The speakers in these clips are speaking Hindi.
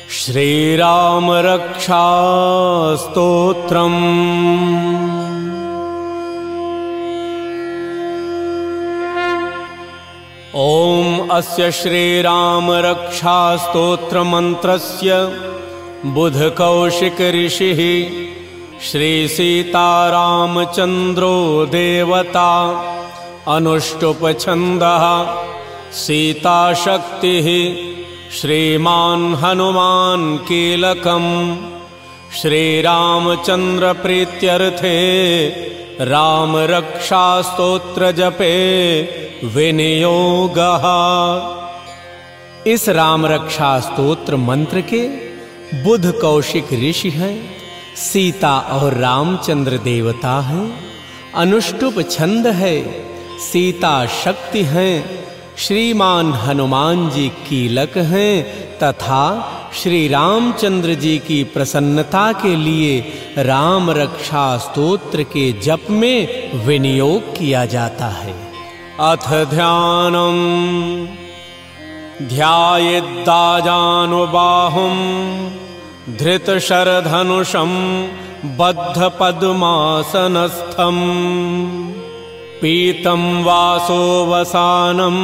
श्रीराम रक्षा स्तोत्रम्। ओम अस्य श्रीराम रक्षा स्तोत्र मंत्रस्य बुध कौशिक ऋषिः श्री सीतारामचंद्रो देवता अनुष्टुप छंदः सीता शक्तिः श्रीमान हनुमान कीलकम् श्रीरामचंद्र प्रीत्यर्थे राम रक्षा स्तोत्र जपे विनियोगः। इस राम रक्षा स्तोत्र मंत्र के बुध कौशिक ऋषि हैं, सीता और रामचंद्र देवता हैं, अनुष्टुप छंद है, सीता शक्ति हैं, श्रीमान हनुमान जी कीलक हैं तथा श्री रामचंद्र जी की प्रसन्नता के लिए राम रक्षा स्तोत्र के जप में विनियोग किया जाता है। अथ ध्यानम् ध्यायेद्दाजानुबाहुं धृतशरधनुषं बद्धपद्मासनस्थम् पीतं वासोवसानं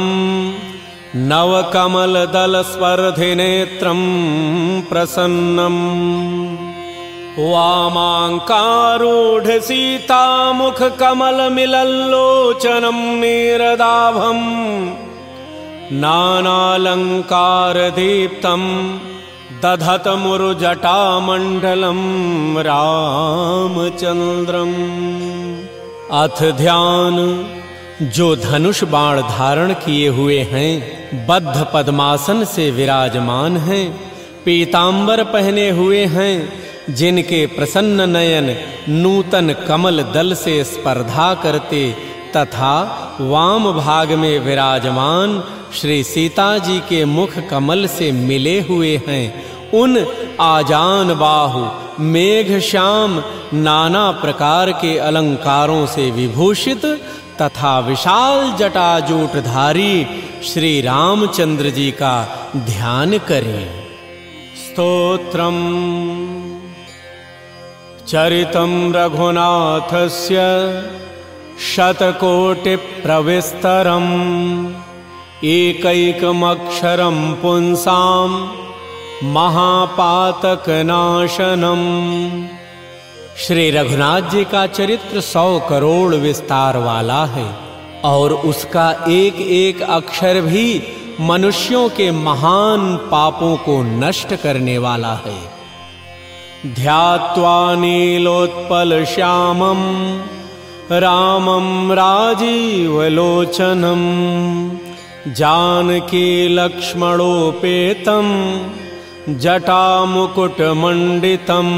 नवकमलदलस्पर्धिनेत्रं प्रसन्नम् वामाङ्कारूढसीतामुखकमलमिलल्लोचनं नीरदाभम् नानालङ्कारदीप्तं दधतमुरुजटामण्डलं रामचन्द्रम्। अथ ध्यान जो धनुष बाण धारण किए हुए हैं, बद्ध पद्मासन से विराजमान हैं, पीतांबर पहने हुए हैं, जिनके प्रसन्न नयन नूतन कमल दल से स्पर्धा करते तथा वाम भाग में विराजमान श्री सीता जी के मुख कमल से मिले हुए हैं, उन आजान बाहु मेघ श्याम नाना प्रकार के अलंकारों से विभूषित तथा विशाल जटाजूटधारी श्री रामचंद्र जी का ध्यान करें। स्तोत्रम् चरितं रघुनाथस्य शतकोटिप्रविस्तरम् एकैकमक्षरं पुंसां महापातकनाशनम्। श्री रघुनाथ जी का चरित्र 100 करोड़ विस्तार वाला है और उसका एक एक अक्षर भी मनुष्यों के महान पापों को नष्ट करने वाला है। ध्यात्वा नीलोत्पल श्यामं रामं राजीवलोचनं जानकी लक्ष्मणोपेतं जटामुकुटमण्डितम्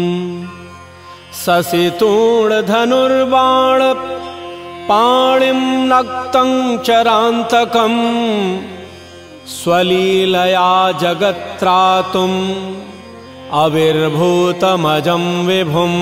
शशितूणधनुर्बाण पाणिं नक्तं चरान्तकम् स्वलीलया जगत्त्रातुम् अविर्भूतमजं विभुम्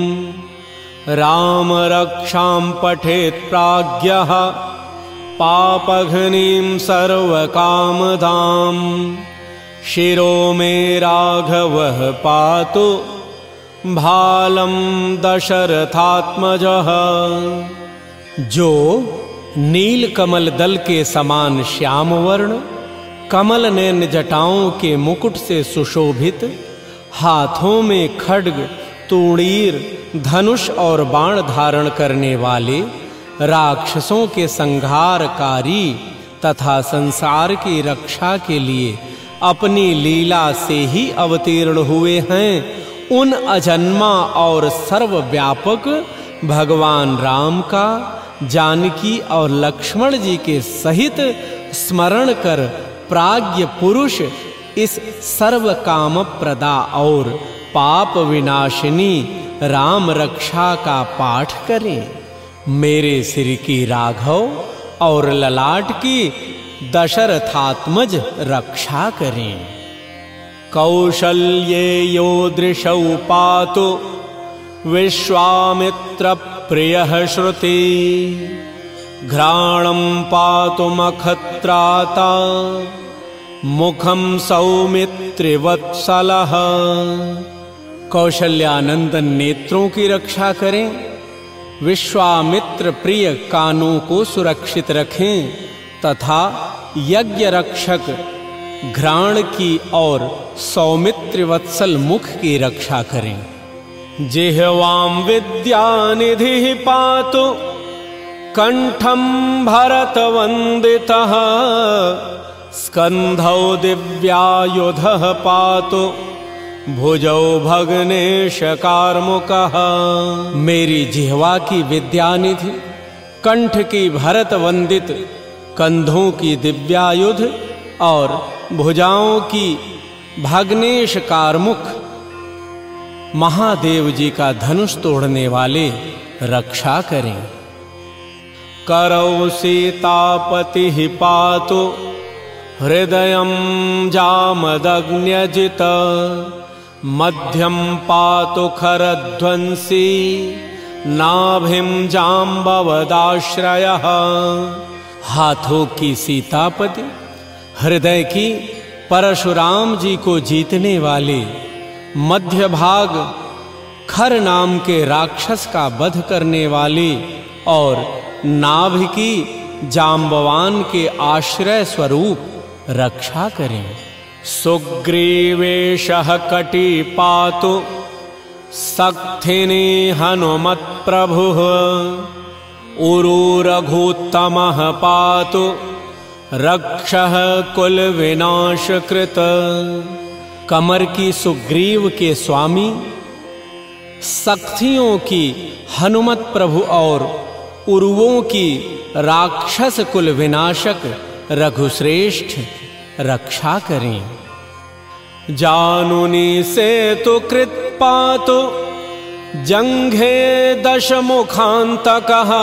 राम रक्षां पठेत् प्राज्ञः पापघ्नीं सर्वकामदाम् शिरो मे राघवः पातु भालं दशरथात्मजः। जो नील कमल दल के समान श्याम वर्ण कमल नयन जटाओं के मुकुट से सुशोभित, हाथों में खड्ग तूणीर धनुष और बाण धारण करने वाले, राक्षसों के संहारकारी तथा संसार की रक्षा के लिए अपनी लीला से ही अवतीर्ण हुए हैं, उन अजन्मा और सर्वव्यापक भगवान राम का जानकी और लक्ष्मण जी के सहित स्मरण कर प्राज्ञ पुरुष इस सर्व काम प्रदा और पाप विनाशिनी राम रक्षा का पाठ करें। मेरे सिर की राघव और ललाट की दशरथात्मज रक्षा करें। कौशल्ये यो दृशौ पातु विश्वामित्र प्रियः श्रुति घ्राणं पातु मखत्राता मुखम सौमित्रिवत्सलः। कौशल्यानंदन नेत्रों की रक्षा करें, विश्वामित्र प्रिय कानों को सुरक्षित रखें तथा यज्ञ रक्षक घ्राण की और सौमित्र वत्सल मुख की रक्षा करें। जिह्वां विद्यानिधिः पातु कंठं भरतवंदितः। स्कंधौ दिव्यायुधः पातु भुजौ भग्नेश कार्मुकः। मेरी जिह्वा की विद्यानिधि, कंठ की भरत वंदित, कंधों की दिव्यायुध और भुजाओं की भग्नेश कार्मुक महादेव जी का धनुष तोड़ने वाले रक्षा करें। करौ सीतापतिः पातु हृदयं जामदग्न्यजित। मध्यम पातु खरध्वंसी नाभिं जाम्बवदाश्रयः। हाथों की सीतापति, हृदय की परशुराम जी को जीतने वाले, मध्य भाग खर नाम के राक्षस का वध करने वाले और नाभि की जाम्बवान के आश्रय स्वरूप रक्षा करें। सुग्रीवेशः कटी पातु सक्थिनी हनुमत्प्रभुः। उरुरघुत्तमः पातु रक्षः कुल विनाशकृत। कमर की सुग्रीव के स्वामी, सक्थियों की हनुमत प्रभु और उरुओं की राक्षस कुल विनाशक रघुश्रेष्ठ रक्षा करें। जानुनी सेतु कृत पातु जंघे दशमुखान्तकः।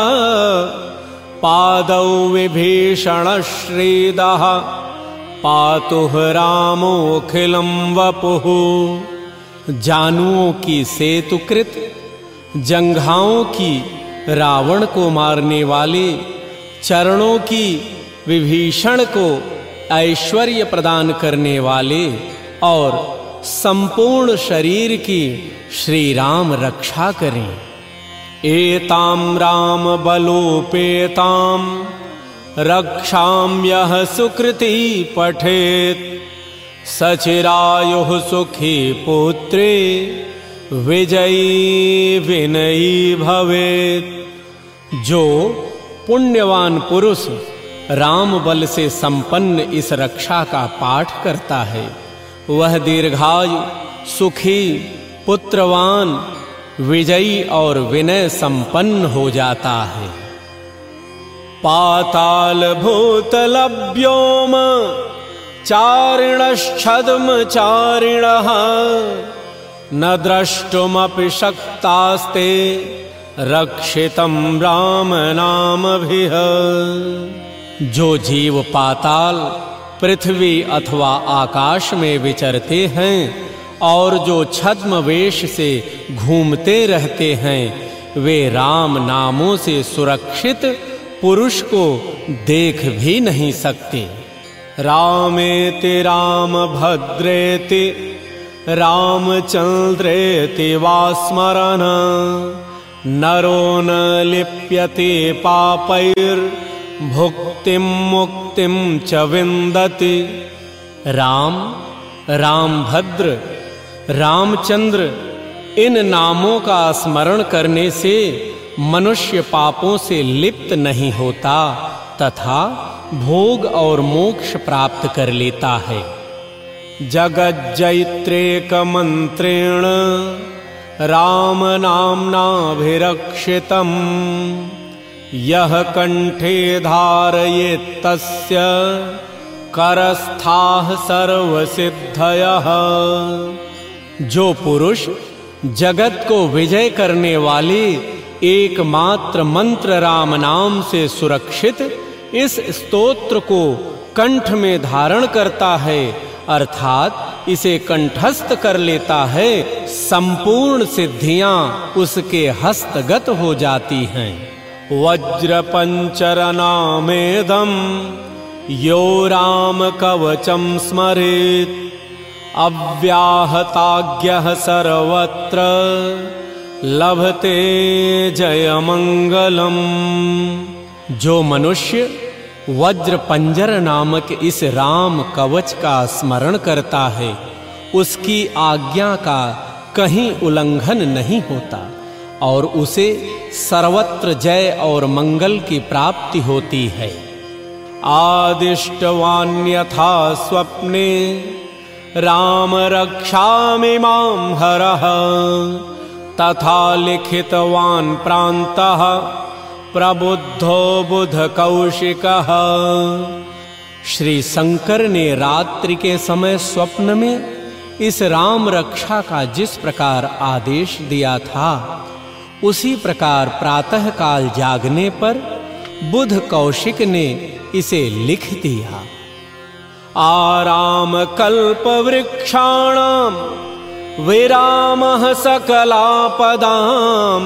पादौ विभीषण श्रीदः पातु रामोऽखिलं वपुः। जानुओं की सेतुकृत, जंघाओं की रावण को मारने वाले, चरणों की विभीषण को ऐश्वर्य प्रदान करने वाले और संपूर्ण शरीर की श्री राम रक्षा करें। एतां राम बलोपेतां रक्षां यः सुकृती पठेत्। सचिरायुः सुखी पुत्रे विजयी विनयी भवेत्। जो पुण्यवान पुरुष राम बल से संपन्न इस रक्षा का पाठ करता है, वह दीर्घायु, सुखी, पुत्रवान, विजयी और विनय संपन्न हो जाता है। पाताल भूतलभ्योम चारिणश्छद्मचारिणः। न द्रष्टुमपि शक्तास्ते रक्षितं राम नामभिः। जो जीव पाताल, पृथ्वी अथवा आकाश में विचरते हैं और जो छद्म वेश से घूमते रहते हैं, वे राम नामों से सुरक्षित पुरुष को देख भी नहीं सकते। रामेति रामभद्रेति रामचंद्रेति वा स्मरन्। नरो न लिप्यते पापैर्भुक्तिं मुक्तिं च विन्दति। राम, रामभद्र, रामचंद्र इन नामों का स्मरण करने से मनुष्य पापों से लिप्त नहीं होता तथा भोग और मोक्ष प्राप्त कर लेता है। जगज्जैत्रेक मंत्रेण राम नाम्नाभिरक्षितम्। यह कंठे धारयेत् तस्य करस्थाः सर्वसिद्धयः। जो पुरुष जगत को विजय करने वाले एकमात्र मंत्र राम नाम से सुरक्षित इस स्तोत्र को कंठ में धारण करता है, अर्थात इसे कंठस्थ कर लेता है, संपूर्ण सिद्धियां उसके हस्तगत हो जाती हैं। वज्र पंचरनामेदं यो राम कवचं स्मरेत् अव्याहताज्ञः सर्वत्र लभते जयमंगलम्। जो मनुष्य वज्र पंजर नामक इस राम कवच का स्मरण करता है, उसकी आज्ञा का कहीं उल्लंघन नहीं होता और उसे सर्वत्र जय और मंगल की प्राप्ति होती है। आदिष्टवान्यथा स्वप्ने राम रक्षामि मां हरः तथा लिखितवान् प्रान्तः प्रबुद्धो बुध कौशिकः। श्री शंकर ने रात्रि के समय स्वप्न में इस राम रक्षा का जिस प्रकार आदेश दिया था, उसी प्रकार प्रातः काल जागने पर बुध कौशिक ने इसे लिख दिया। आराम कल्प वृक्षाणां विरामः सकलापदां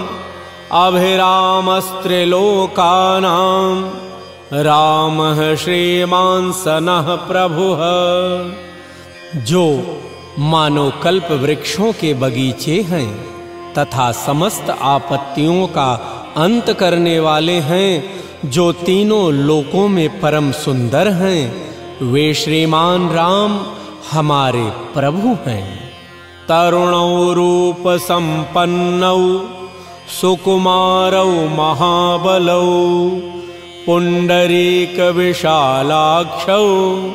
अभिरामस्त्रिलोकानां रामः श्रीमान् सनः प्रभुः। जो मानो कल्प वृक्षों के बगीचे हैं तथा समस्त आपत्तियों का अंत करने वाले हैं, जो तीनों लोकों में परम सुंदर हैं, वे श्रीमान राम हमारे प्रभु हैं। तरुणौ रूप संपन्नौ सुकुमारौ महाबलौ पुंडरीक विशालाक्षौ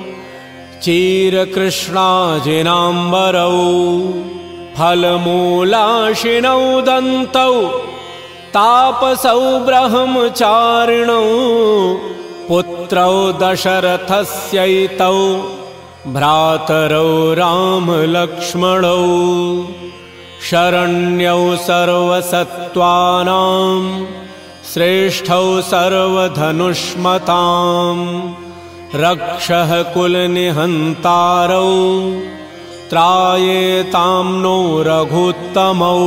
चीरकृष्णाजिनाम्बरौ फलमूलाशिनौ दन्तौ तापसौ ब्रह्मचारिणौ पुत्रौ दशरथस्यैतौ भ्रातरौ रामलक्ष्मणौ शरण्यौ सर्वसत्त्वानां श्रेष्ठौ सर्वधनुष्मतां रक्षः कुलनिहन्तारौ त्रायेतां नो रघुत्तमौ।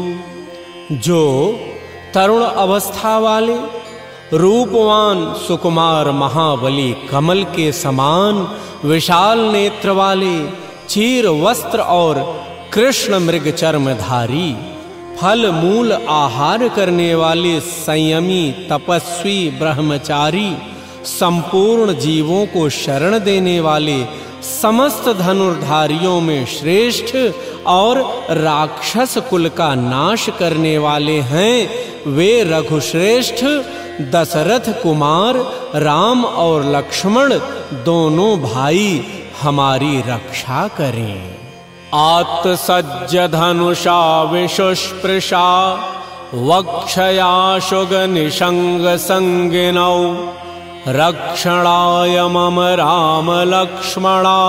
जो तरुण अवस्था वाले रूपवान सुकुमार महाबली कमल के समान विशाल नेत्र वाले चीर वस्त्र और कृष्ण मृग चर्मधारी फल मूल आहार करने वाले संयमी तपस्वी ब्रह्मचारी संपूर्ण जीवों को शरण देने वाले समस्त धनुर्धारियों में श्रेष्ठ और राक्षस कुल का नाश करने वाले हैं, वे रघुश्रेष्ठ दशरथ कुमार राम और लक्ष्मण दोनों भाई हमारी रक्षा करें। आत्सज्ज धनुषा विशुष्पृशा वक्षया शुग निषंग संगिनौ रक्षणाय मम राम लक्ष्मणा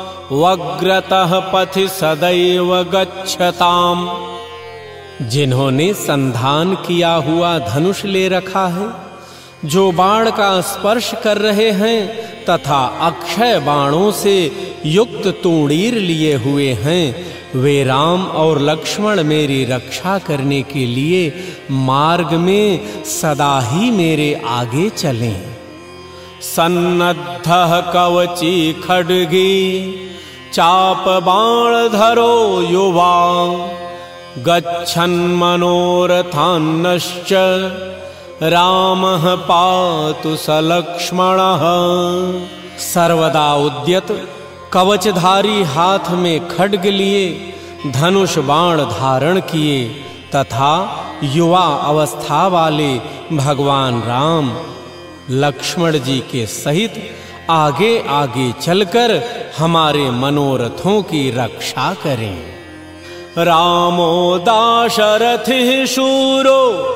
वग्रतः पथि सदैव गच्छताम्। जिन्होंने संधान किया हुआ धनुष ले रखा है, जो बाण का स्पर्श कर रहे हैं तथा अक्षय बाणों से युक्त तूणीर लिए हुए हैं, वे राम और लक्ष्मण मेरी रक्षा करने के लिए मार्ग में सदा ही मेरे आगे चलें। सन्नद्धः कवची खड्गी चाप बाणधरो युवा गच्छन् मनोरथान्नश्च रामः पातु स लक्ष्मणः। सर्वदा उद्यत कवचधारी हाथ में खड्ग लिए धनुष बाण धारण किए तथा युवा अवस्था वाले भगवान राम लक्ष्मण जी के सहित आगे आगे चलकर हमारे मनोरथों की रक्षा करें। रामो दाशरथिः शूरो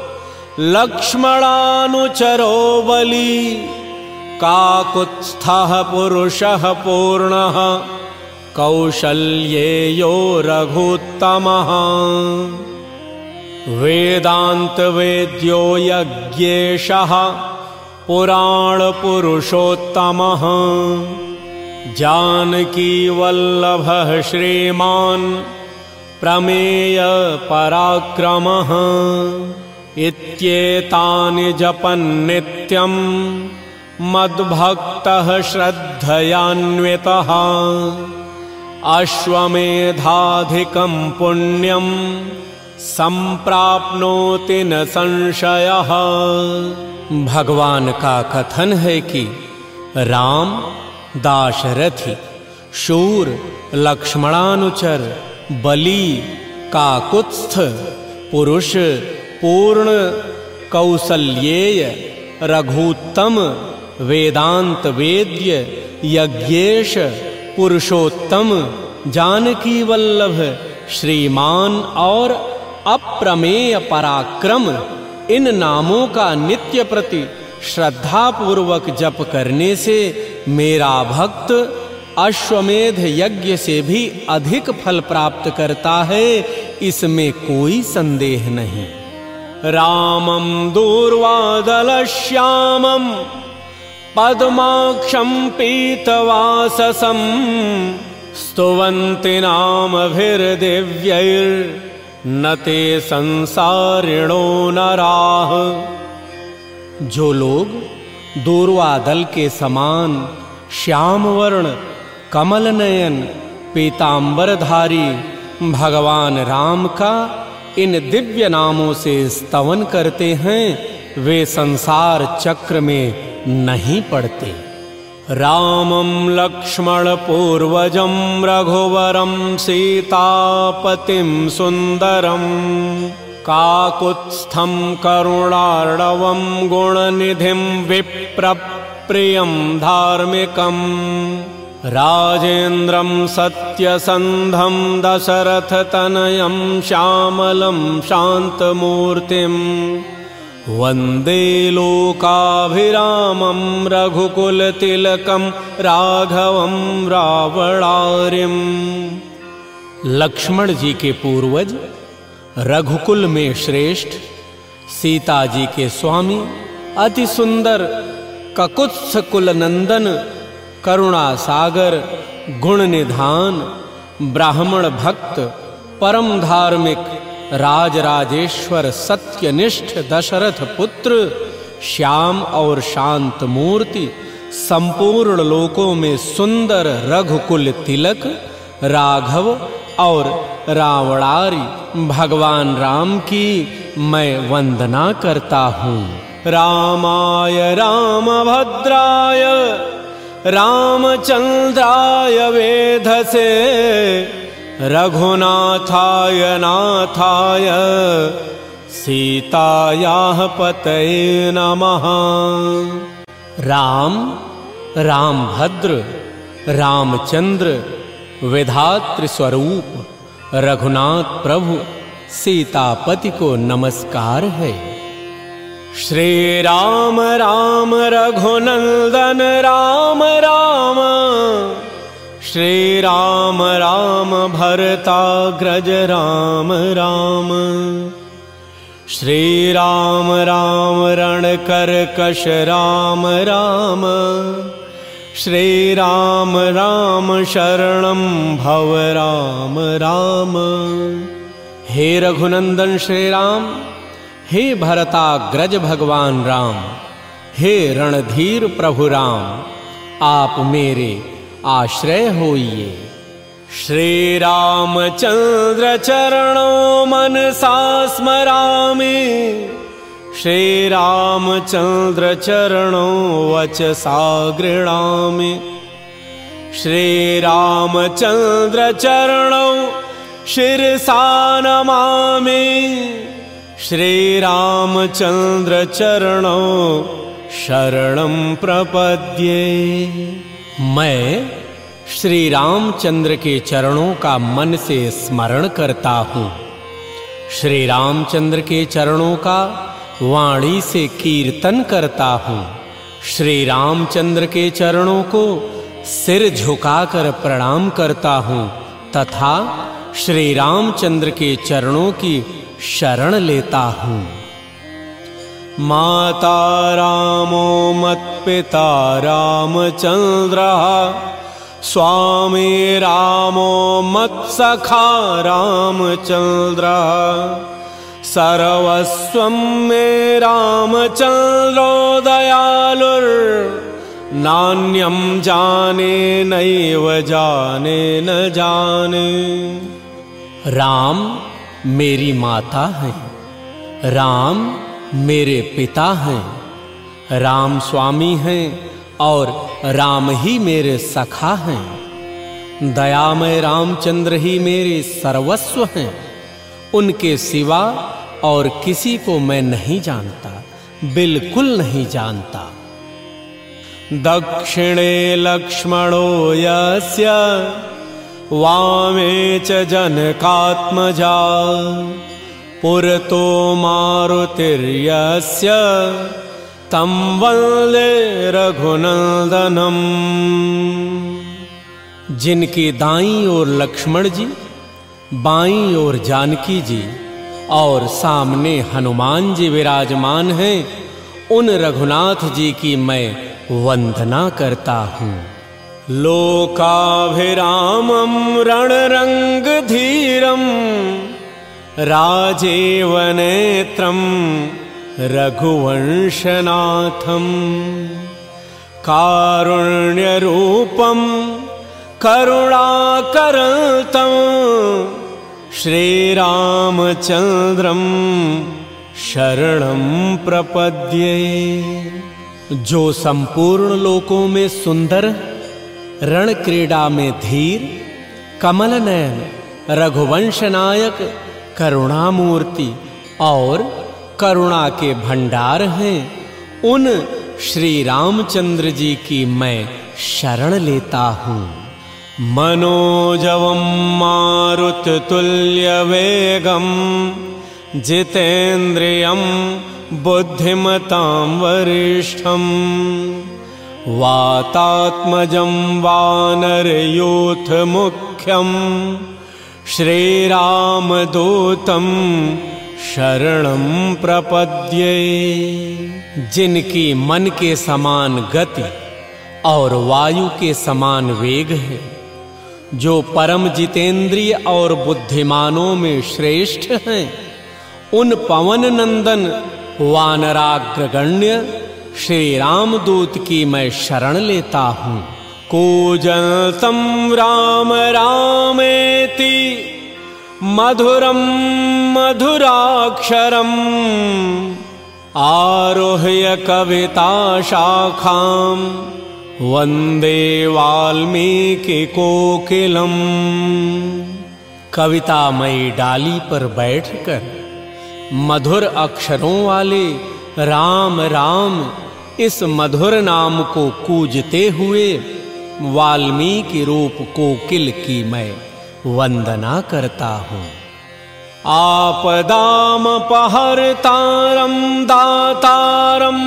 लक्ष्मणानुचरो बली काकुत्स्थः पुरुषः पूर्णः कौशल्येयो रघुत्तमः। वेदांत वेद्यो यज्ञेशः पुराण पुरुषोत्तमः जानकी वल्लभः श्रीमान् प्रमेय पराक्रमः। इत्येतानि जपन् नित्यं मद्भक्तः श्रद्धयान्वितः अश्वमेधाधिकं पुण्यं संप्राप्नोति न संशयः। भगवान का कथन है कि राम दाशरथी, शूर, लक्ष्मणानुचर, बली, काकुत्स्थ, पुरुष, पूर्ण, कौसल्येय, रघुत्तम, वेदांत वेद्य, यज्ञेश, पुरुषोत्तम, जानकी वल्लभ, श्रीमान और अप्रमेय पराक्रम, इन नामों का नित्य प्रति श्रद्धा पूर्वक जप करने से मेरा भक्त अश्वमेध यज्ञ से भी अधिक फल प्राप्त करता है, इसमें कोई संदेह नहीं। रामं दूर्वादलश्यामं पद्माक्षं पीतवाससं स्तुवन्ति नामभिर्दिव्यैर्न ते संसारिणो नराः। जो लोग दूर्वादल के समान श्याम वर्ण, कमल नयन, पीतांबरधारी भगवान राम का इन दिव्य नामों से स्तवन करते हैं, वे संसार चक्र में नहीं पड़ते। रामं लक्ष्मण पूर्वजं रघुवरं सीतापतिं सुंदरं काकुत्स्थं करुणार्णवं गुणनिधिं विप्रप्रियं धार्मिकं राजेन्द्रं सत्यसन्धं दशरथतनयं श्यामलं शान्तमूर्तिं वन्दे लोकाभिरामं रघुकुलतिलकं राघवं रावणारिम्। लक्ष्मण जी के पूर्वज, रघुकुल में श्रेष्ठ, सीता जी के स्वामी, अति सुंदर ककुत्स कुल नंदन, करुणा सागर, गुण निधान, ब्राह्मण भक्त, परम धार्मिक, राजराजेश्वर, सत्यनिष्ठ दशरथ पुत्र, श्याम और शांत मूर्ति, संपूर्ण लोकों में सुंदर रघुकुल तिलक, राघव और रावणारी भगवान राम की मैं वंदना करता हूँ। रामाय रामभद्राय रामचंद्राय वेधसे रघुनाथाय नाथाय सीतायाः पतये नमः। राम, रामभद्र, रामचंद्र, विधात्री स्वरूप रघुनाथ प्रभु सीतापति को नमस्कार है। श्री राम राम रघुनंदन राम राम, श्री राम राम भरताग्रज राम राम, श्री राम राम रणकर्कश राम राम, श्री राम राम शरणं भव राम राम। हे रघुनंदन श्री राम, हे भरताग्रज भगवान राम, हे रणधीर प्रभु राम, आप मेरे आश्रय होइए। श्री रामचंद्र चरणों मनसा स्मरामि, श्री रामचंद्र चरणों वचसा गृह्णामि, श्री रामचंद्र चरणों शिरसा नमामि, श्री रामचंद्र चरणों शरणं प्रपद्ये। मैं श्री रामचंद्र के चरणों का मन से स्मरण करता हूँ, श्री रामचंद्र के चरणों का वाणी से कीर्तन करता हूँ, श्री रामचंद्र के चरणों को सिर झुकाकर प्रणाम करता हूँ तथा श्री रामचंद्र के चरणों की शरण लेता हूँ। माता रामो मत्पिता रामचंद्रः, स्वामी रामो मत्सखा रामचंद्रः, सर्वस्वं मे रामचन्द्रो दयालुर् नान्यं जाने नैव जाने न जाने। राम मेरी माता है, राम मेरे पिता हैं, राम स्वामी हैं और राम ही मेरे सखा हैं। दयामय रामचंद्र ही मेरे सर्वस्व हैं, उनके सिवा और किसी को मैं नहीं जानता, बिल्कुल नहीं जानता। दक्षिणे लक्ष्मणो यस्य वामे च जनकात्मजा पुरतो मारुतिर्यस्य तं वन्दे रघुनन्दनम्। जिनकी दाईं ओर लक्ष्मण जी, बाईं ओर जानकी जी और सामने हनुमान जी विराजमान हैं, उन रघुनाथ जी की मैं वंदना करता हूँ। लोकाभिरामं रणरंगधीरं राजेव नेत्रं रघुवंशनाथं कारुण्यरूपं करुणाकरतं श्रीरामचन्द्रं शरणं प्रपद्ये। जो संपूर्ण लोकों में सुंदर, रण क्रीड़ा में धीर, कमल नयन, रघुवंश नायक, करुणामूर्ति और करुणा के भंडार हैं, उन श्री रामचंद्र जी की मैं शरण लेता हूँ। मनोजवं मारुततुल्यवेगं जितेन्द्रियं बुद्धिमतां वरिष्ठं वातात्मजं वानरयूथमुख्यं श्रीरामदूतं शरणं प्रपद्ये। जिनकी मन के समान गति और वायु के समान वेग है, जो परम जितेंद्रिय और बुद्धिमानों में श्रेष्ठ हैं, उन पवन नंदन वानराग्रगण्य श्री रामदूत की मैं शरण लेता हूँ। कूजन्तं राम रामेति मधुरं मधुराक्षरम् आरुह्य कविताशाखां वन्दे वाल्मीकिकोकिलम्। कवितामयी डाली पर बैठकर मधुर अक्षरों वाले राम राम इस मधुर नाम को कूजते हुए वाल्मीकि रूप कोकिल की मैं वंदना करता हूँ। आपदामपहर्तारं दातारं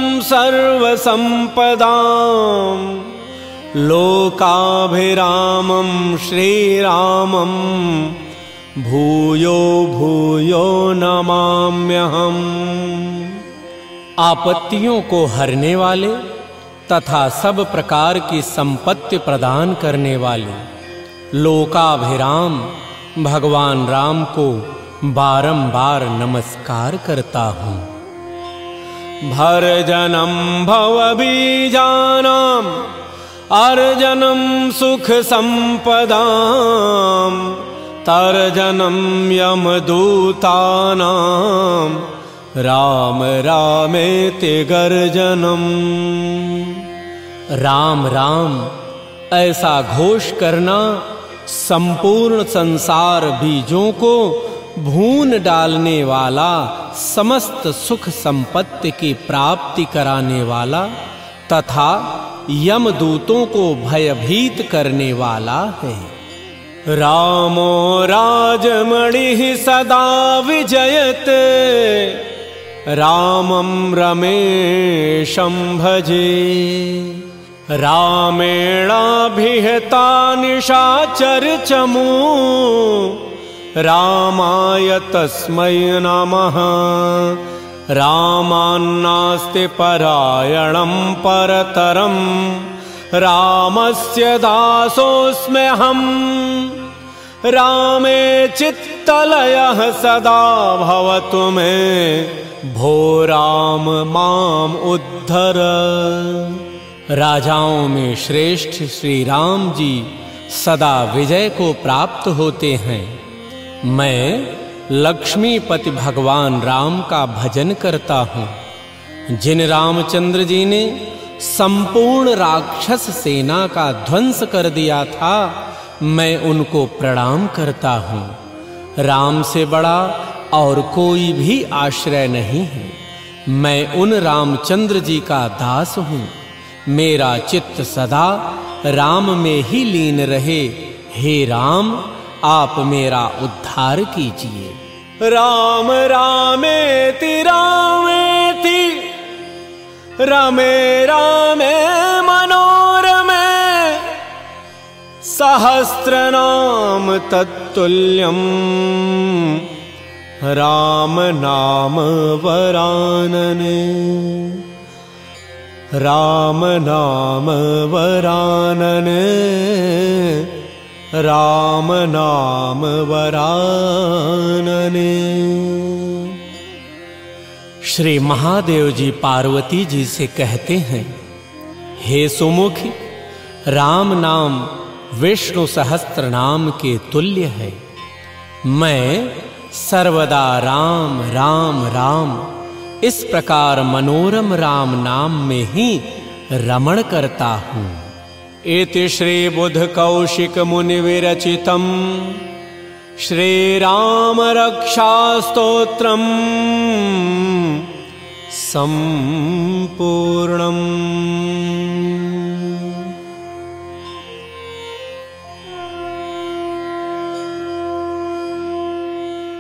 सर्वसंपदां लोकाभिरामं श्रीरामं भूयो भूयो नमाम्यहम्। आपत्तियों को हरने वाले तथा सब प्रकार की संपत्ति प्रदान करने वाले लोकाभिराम भगवान राम को बारंबार नमस्कार करता हूँ। भरजनं भवबीजानां अर्जनं सुख संपदां तर्जनं यमदूतानां राम रामेति गर्जनम्। राम राम ऐसा घोष करना संपूर्ण संसार बीजों को भून डालने वाला, समस्त सुख संपत्ति की प्राप्ति कराने वाला तथा यमदूतों को भयभीत करने वाला है। रामो राजमणिः सदा विजयते रामं रमेशं भजे। रामेणाभिहता निशाचरचमू रामाय तस्मै नमः। रामान्नास्ति परायणं परतरं रामस्य दासोऽस्म्यहम्। रामे चित्त तलयः सदा भवतु मे भो राम माम उद्धर। राजाओं में श्रेष्ठ श्री राम जी सदा विजय को प्राप्त होते हैं। मैं लक्ष्मीपति भगवान राम का भजन करता हूँ। जिन रामचंद्र जी ने संपूर्ण राक्षस सेना का ध्वंस कर दिया था, मैं उनको प्रणाम करता हूँ। राम से बड़ा और कोई भी आश्रय नहीं है। मैं उन रामचंद्र जी का दास हूँ। मेरा चित्त सदा राम में ही लीन रहे। हे राम, आप मेरा उद्धार कीजिए। राम रामेति रामेति रमे रामे मनोरमे सहस्रनाम तत्तुल्यम् राम नाम वरानने। राम नाम वरानने, राम नाम वरानने। श्री महादेव जी पार्वती जी से कहते हैं, हे सुमुखी, राम नाम विष्णु सहस्त्र नाम के तुल्य है। मैं सर्वदा राम राम राम इस प्रकार मनोरम राम नाम में ही रमण करता हूँ। इति श्री बुध कौशिक मुनि विरचितम श्री राम रक्षा स्तोत्रम संपूर्णम्।